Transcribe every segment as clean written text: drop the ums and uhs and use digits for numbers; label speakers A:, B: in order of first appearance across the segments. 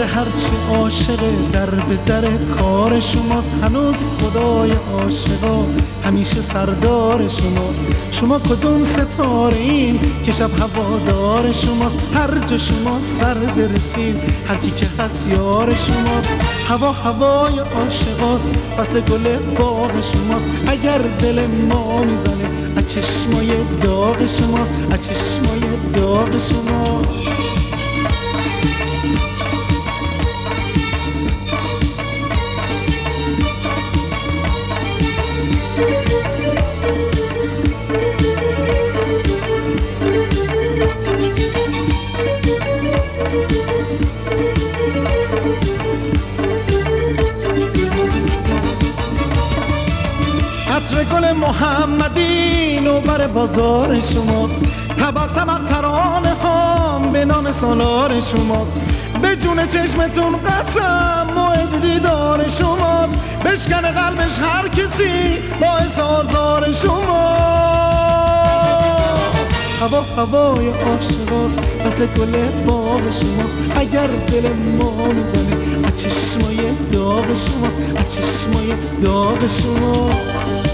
A: هرچی عاشقه در به در کار شماست. هنوز خدای عاشقا همیشه سردار شماست. شما کدوم ستاره این که شب هوادار شماست؟ هر جا شما سر برسید هر کی که هست یار شماست. هوا هوای عاشقاست، فصل گل باغ شماست. اگر دل ما میزنه از چشمای داغ شماست، از چشمای داغ شماست. عطر گل محمدی نوبر بازار شماست. طبق طبق ترانه هام به نام سالار شماست. به جون چشمتون قسم موعد دیدار شماست. بشکنه قلبش هر کسی باعث آزار شماست. هوا هوای عاشقاست، فصل گل باغ شماست. اگر دل ما میزنه از چشمای داغ شماست، از چشمای داغ شماست.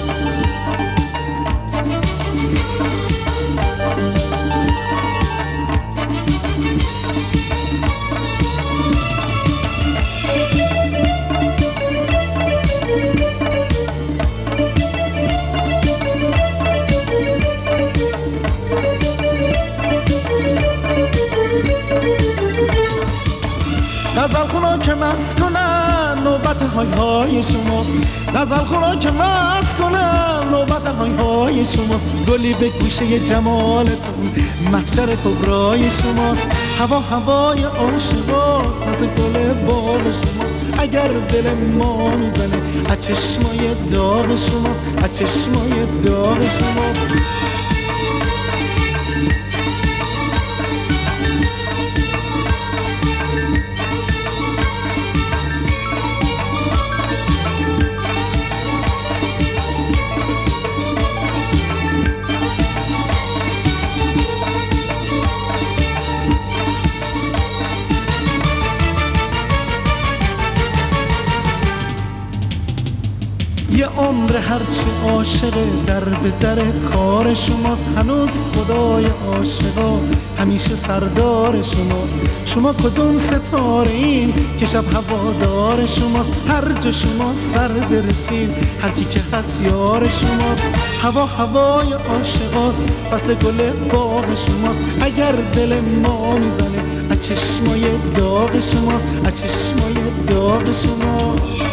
A: غزل خونا که مست کنن نوبت های های شماست. غزل خونا که مست کنن نوبت های های شماست. گلی به گوشه جمالتون محشر کبرای شماست. هوا هوای عاشقاست، مثل گل باغ شماست. اگر دل ما میزنه از چشمای داغ شماست، از چشمای داغ شماست. یه عمر هرچی عاشقه در به در کار شماست. هنوز خدای عاشقا همیشه سردار شماست. شما کدوم ستاره این که شب هوادار شماست؟ هر جا شما سر برسید هر کی که هست یار شماست. هوا هوای عاشقاست، فصل گل باغ شماست. اگر دل ما میزنه از چشمای داغ شماست، از چشمای داغ شماست.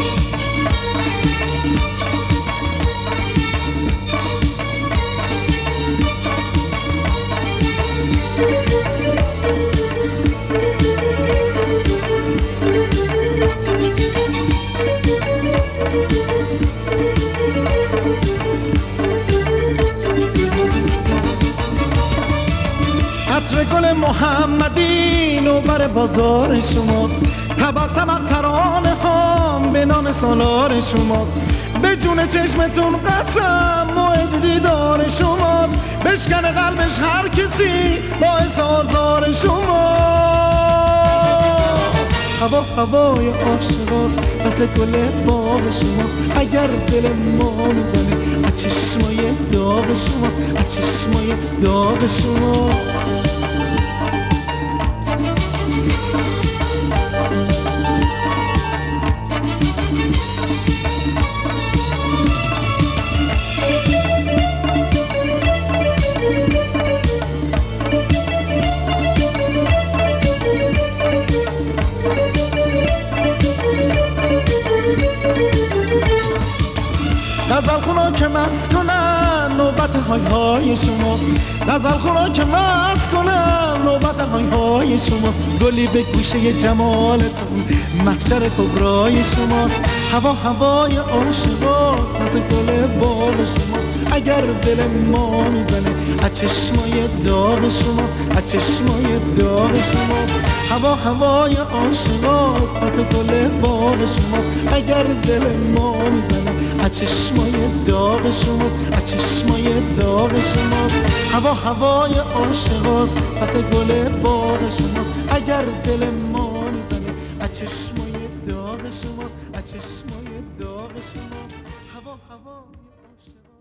A: عطر گل محمدی نوبر بازار شماست. طبق طبق ترانه هام به نام سالار شماست. به جون چشمتون قسم موعد دیدار شماست. بشکنه قلبش هر کسی باعث آزار شماست. هوا هوای عاشقاست، فصل گل باغ شماست. اگر دل ما میزنه از چشمای داغ شماست، از چشمای داغ شماست. غزل خونا که مست کنن نوبت های های شماست. غزل خونا که مست کنن نوبت های های شماست. گلی به گوشه جمالتون محشر کبرای شماست. هوا هوای عاشقاست، مثل گل باغ شماست. اگر دل ما میزنه از چشمای داغ شماست، از چشمای داغ شماست. هوا هوای عاشقاست، مثل گل باغ شماست. اگر دل ما میزنه از چشمای داغ شماست، از چشمای داغ شماست. هوا هوای عاشقاست، مثل گل باغ شماست. اگر دل ما میزنه از هوای عاشقان.